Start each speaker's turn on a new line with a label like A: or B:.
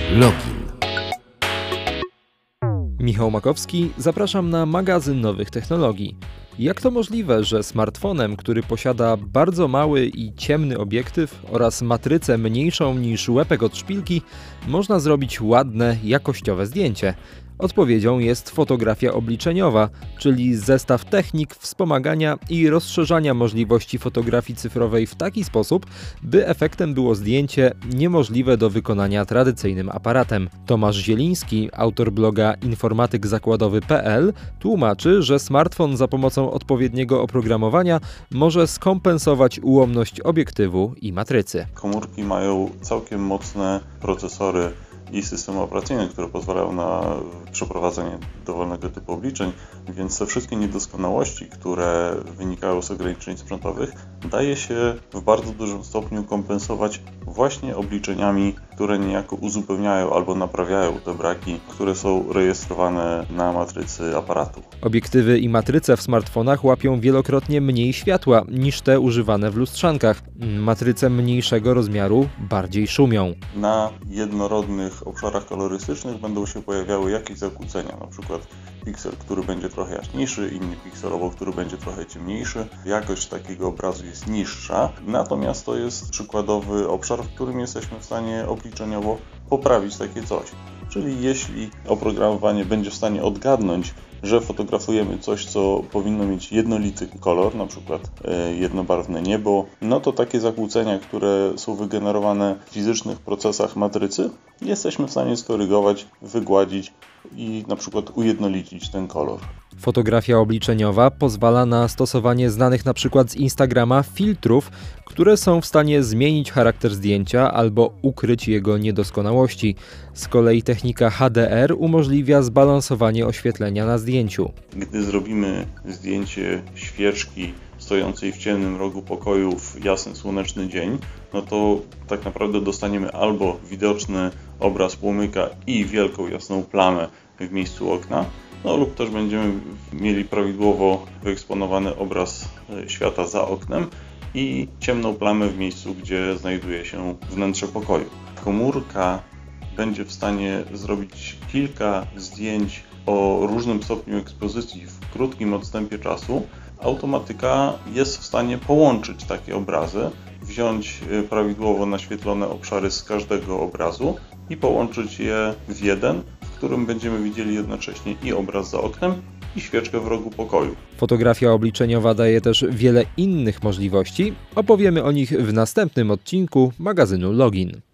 A: Login.
B: Michał Makowski, zapraszam na magazyn nowych technologii. Jak to możliwe, że smartfonem, który posiada bardzo mały i ciemny obiektyw oraz matrycę mniejszą niż łepek od szpilki, można zrobić ładne, jakościowe zdjęcie? Odpowiedzią jest fotografia obliczeniowa, czyli zestaw technik wspomagania i rozszerzania możliwości fotografii cyfrowej w taki sposób, by efektem było zdjęcie niemożliwe do wykonania tradycyjnym aparatem. Tomasz Zieliński, autor bloga informatykzakładowy.pl, tłumaczy, że smartfon za pomocą odpowiedniego oprogramowania może skompensować ułomność obiektywu i matrycy.
C: Komórki mają całkiem mocne procesory i systemy operacyjne, które pozwalają na przeprowadzenie dowolnego typu obliczeń, więc te wszystkie niedoskonałości, które wynikają z ograniczeń sprzętowych, daje się w bardzo dużym stopniu kompensować właśnie obliczeniami, które niejako uzupełniają albo naprawiają te braki, które są rejestrowane na matrycy aparatu.
B: Obiektywy i matryce w smartfonach łapią wielokrotnie mniej światła niż te używane w lustrzankach. Matryce mniejszego rozmiaru bardziej szumią.
C: Na jednorodnych obszarach kolorystycznych będą się pojawiały jakieś zakłócenia, na przykład piksel, który będzie trochę jaśniejszy, inny piksel obok, który będzie trochę ciemniejszy. Jakość takiego obrazu jest niższa, natomiast to jest przykładowy obszar, w którym jesteśmy w stanie obliczeniowo poprawić takie coś. Czyli jeśli oprogramowanie będzie w stanie odgadnąć, że fotografujemy coś, co powinno mieć jednolity kolor, na przykład jednobarwne niebo, no to takie zakłócenia, które są wygenerowane w fizycznych procesach matrycy, jesteśmy w stanie skorygować, wygładzić i na przykład ujednolicić ten kolor.
B: Fotografia obliczeniowa pozwala na stosowanie znanych na przykład z Instagrama filtrów, które są w stanie zmienić charakter zdjęcia albo ukryć jego niedoskonałości. Z kolei technika HDR umożliwia zbalansowanie oświetlenia na zdjęciu.
C: Gdy zrobimy zdjęcie świeczki stojącej w ciemnym rogu pokoju w jasny, słoneczny dzień, no to tak naprawdę dostaniemy albo widoczny obraz płomyka i wielką, jasną plamę w miejscu okna, no lub też będziemy mieli prawidłowo wyeksponowany obraz świata za oknem i ciemną plamę w miejscu, gdzie znajduje się wnętrze pokoju. Komórka będzie w stanie zrobić kilka zdjęć o różnym stopniu ekspozycji w krótkim odstępie czasu. Automatyka jest w stanie połączyć takie obrazy, wziąć prawidłowo naświetlone obszary z każdego obrazu i połączyć je w jeden, w którym będziemy widzieli jednocześnie i obraz za oknem, i świeczkę w rogu pokoju.
B: Fotografia obliczeniowa daje też wiele innych możliwości. Opowiemy o nich w następnym odcinku magazynu Login.